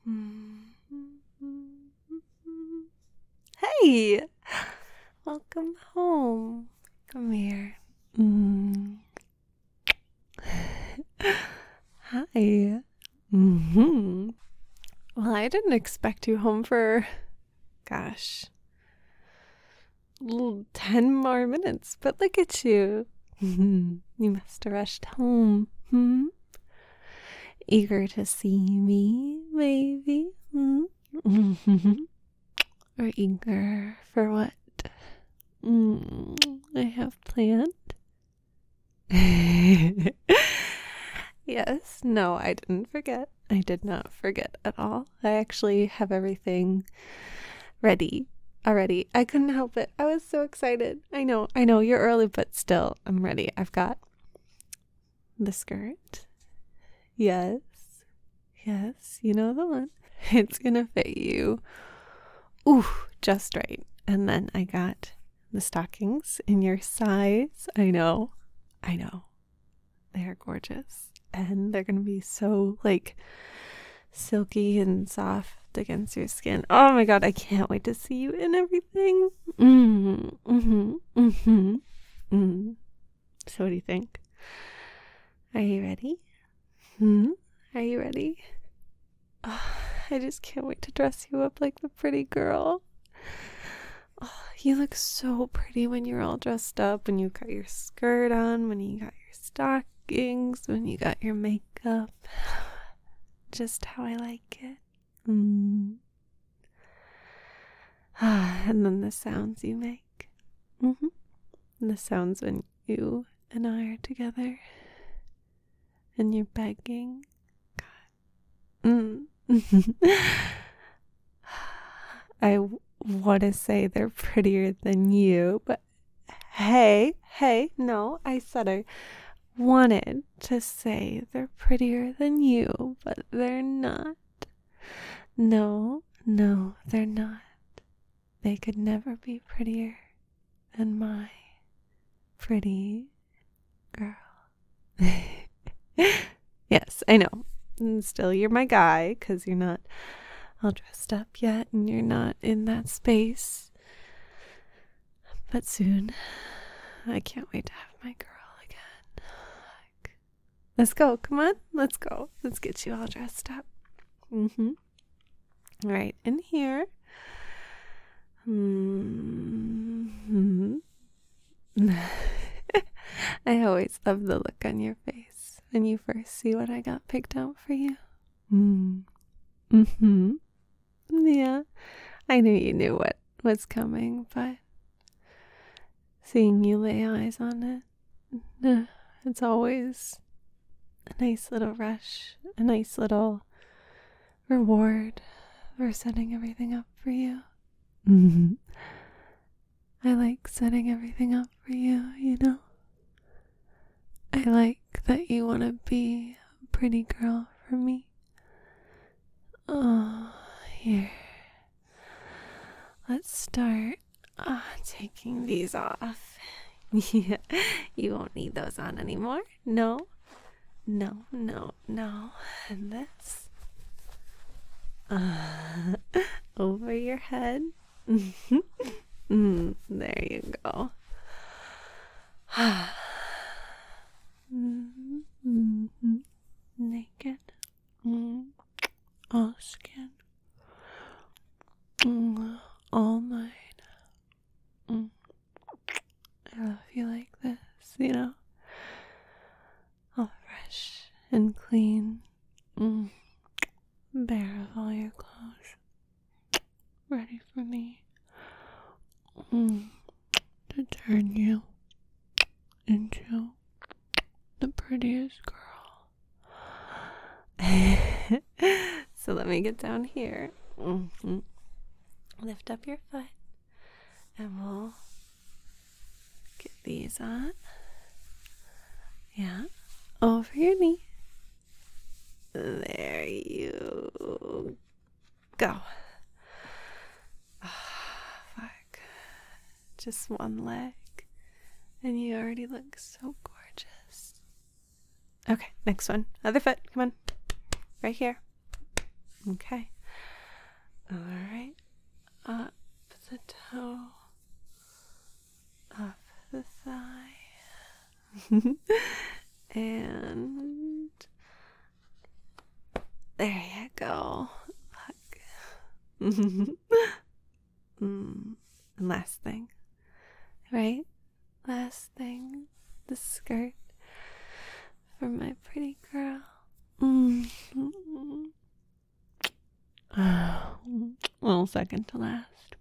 Hey, welcome home. Come here. Hi. Well, I didn't expect you home for, 10 more minutes, but look at you. You must have rushed home. Eager to see me, maybe? Or eager for what I have planned? Yes, no, I didn't forget. I did not forget at all. I actually have everything ready already. I couldn't help it. I was so excited. I know, you're early, but still, I'm ready. I've got the skirt. Yes, you know the one. It's gonna fit you. Ooh, just right. And then I got the stockings in your size. I know. They are gorgeous. And they're gonna be so silky and soft against your skin. Oh my god, I can't wait to see you in everything. So what do you think? Are you ready? Are you ready? Oh, I just can't wait to dress you up like the pretty girl. Oh, you look so pretty when you're all dressed up, when you got your skirt on, when you got your stockings, when you got your makeup. Just how I like it. And then the sounds you make. And the sounds when you and I are together. And you're begging. God. I want to say they're prettier than you, but hey, no, I said I wanted to say they're prettier than you, but they're not. No, they're not. They could never be prettier than my pretty girl. Yes, I know. And still, you're my guy, because you're not all dressed up yet, and you're not in that space. But soon, I can't wait to have my girl again. Let's go, come on, let's go. Let's get you all dressed up. Right in here. I always love the look on your face when you first see what I got picked out for you. Yeah, I knew you knew what was coming, but seeing you lay eyes on it, it's always a nice little rush, a nice little reward for setting everything up for you. I like setting everything up for you, you know? I like that you want to be a pretty girl for me. Oh, here. Let's start taking these off. Yeah, you won't need those on anymore. No. And this. Over your head. There you go. Naked. All skin. All mine. I love you like this, you know? All fresh and clean. Bare of all your clothes. Ready for me to turn you into the prettiest girl. So let me get down here. Lift up your foot and we'll get these on. Yeah, over your knee. There you go. Fuck. Just one leg. And you already look so gorgeous. Okay, next one. Other foot. Come on. Right here. Okay. All right. Up the toe. Up the thigh. And there you go. Fuck. And last thing. Right? Last thing. The skirt for my pretty girl. Well, second to last.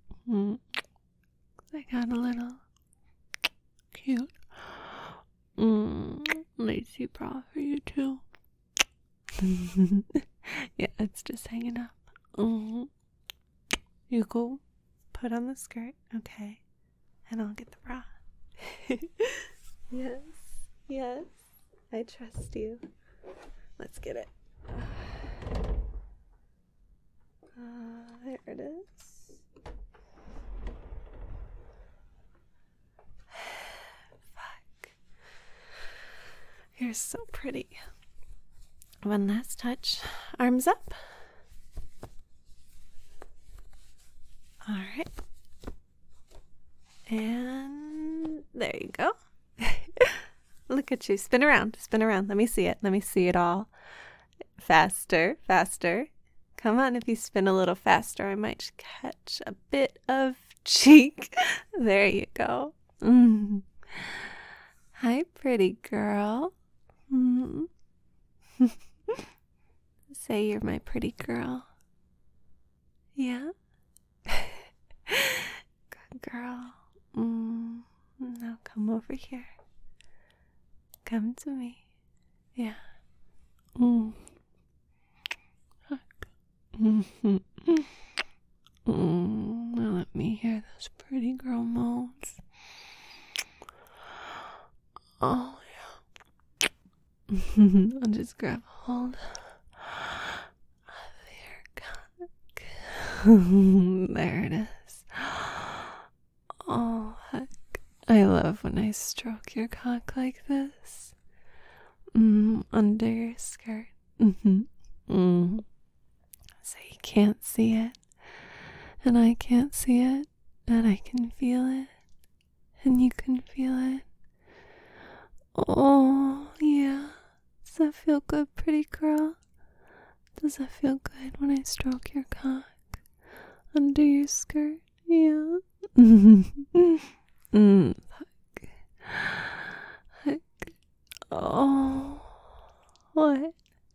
I got a little cute lacy bra for you too. Yeah, it's just hanging up. You go put on the skirt, okay? And I'll get the bra. Yes, I trust you. Let's get it. There it is. Fuck. You're so pretty. One last touch. Arms up. All right. And there you go. Look at you. Spin around. Spin around. Let me see it. Let me see it all. Faster. Faster. Come on. If you spin a little faster, I might catch a bit of cheek. There you go. Hi, pretty girl. Say you're my pretty girl. Yeah? Good girl. Now come over here. Come to me. Yeah. Now let me hear those pretty girl moans. Oh, yeah. I'll just grab hold of your cock. There it is. Oh, heck. I love when I stroke your cock like this. Under your skirt. So you can't see it. And I can't see it. But I can feel it. And you can feel it. Oh, yeah. Does that feel good, pretty girl? Does that feel good when I stroke your cock under your skirt? Yeah. Fuck. Oh. What?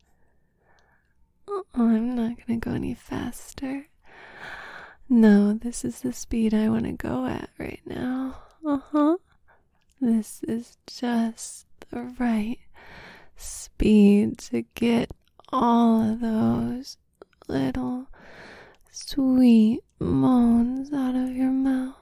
Oh, I'm not gonna go any faster. No, this is the speed I want to go at right now. This is just the right speed to get all of those little sweet moans out of your mouth.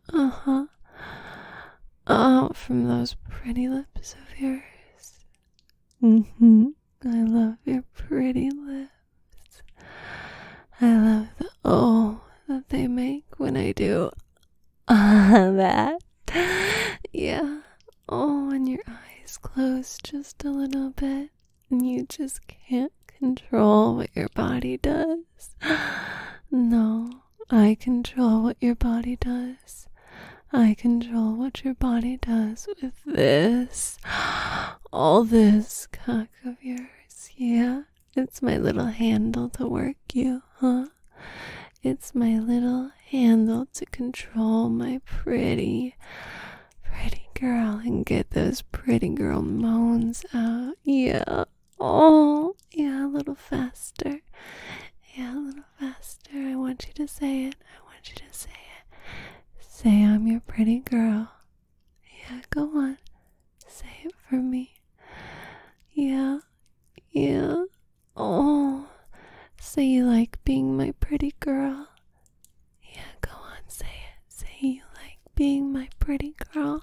Out from those pretty lips of yours. I love your pretty lips. I love the that they make when I do that. Yeah. Oh, and your eyes close just a little bit. And you just can't control what your body does. No, I control what your body does. I control what your body does with this. All this cock of yours. Yeah, it's my little handle to work you, huh? It's my little handle to control my pretty girl and get those pretty girl moans out. Yeah. Oh, yeah, a little faster. Yeah, a little faster. I want you to say it. I want you to say it. Say I'm your pretty girl. Yeah, go on. Say it for me. Yeah. Yeah. Oh. Say you like being my pretty girl. Yeah, go on, say it. Say you like being my pretty girl.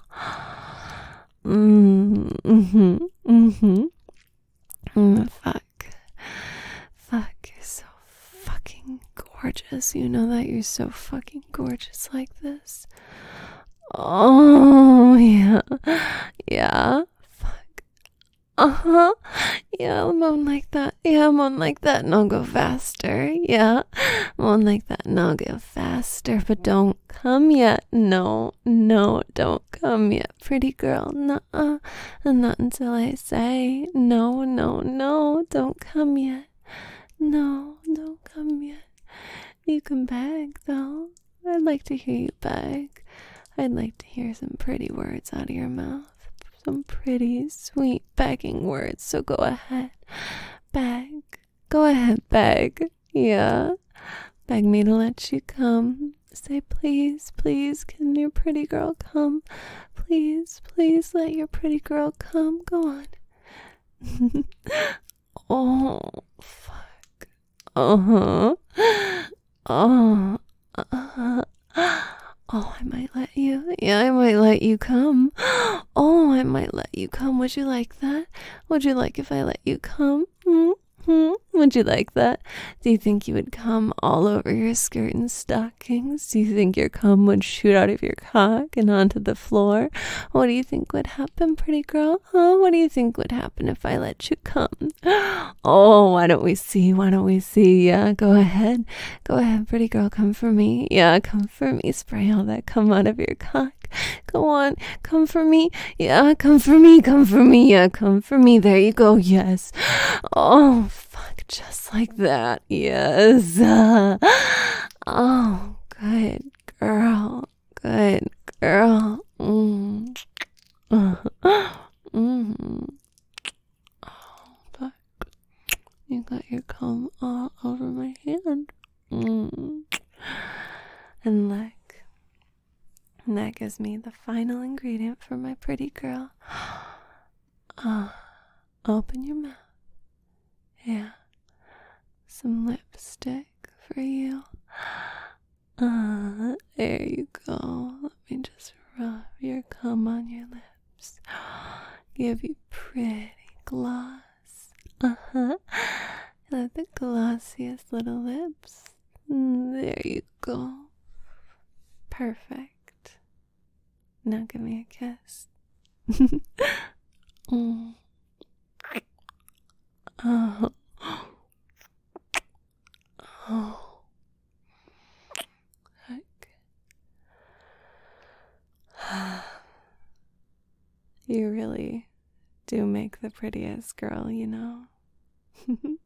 Fuck, you're so fucking gorgeous. You know that you're so fucking gorgeous like this. Oh, yeah. Yeah. Fuck. Uh-huh. Yeah, moan like that. Yeah, moan like that and I'll go faster. Yeah, moan like that and I'll go faster. But don't come yet. No, no, don't come yet, pretty girl. Nuh-uh. And not until I say, no, no, no, don't come yet. No, don't come yet. You can beg, though. I'd like to hear you beg. I'd like to hear some pretty words out of your mouth. Some pretty, sweet begging words. So go ahead. Beg. Go ahead, beg. Yeah. Beg me to let you come. Say, please, please, can your pretty girl come? Please, please let your pretty girl come. Go on. Oh, fuck. Uh-huh. Oh, oh, I might let you. Yeah, I might let you come. Oh, I might let you come. Would you like that? Would you like if I let you come? Would you like that? Do you think you would come all over your skirt and stockings? Do you think your cum would shoot out of your cock and onto the floor? What do you think would happen, pretty girl? Huh? What do you think would happen if I let you come? Oh, why don't we see? Why don't we see? Yeah, go ahead. Go ahead, pretty girl, come for me. Yeah, come for me. Spray all that cum out of your cock. Go on, come for me. Yeah, come for me, come for me. Yeah, come for me. There you go. Yes. Oh, fuck, just like that. Yes. Oh, good girl. Good girl. Mm. Mm. Oh, fuck. You got your cum all over my hand. Mm. And look. And that gives me the final ingredient for my pretty girl. Open your mouth. Yeah. Some lipstick for you. There you go. Let me just rub your cum on your lips. Give you pretty gloss. Let the glossiest little lips. There you go. Perfect. Now give me a kiss. Mm. Oh. Oh. Heck. You really do make the prettiest girl, you know.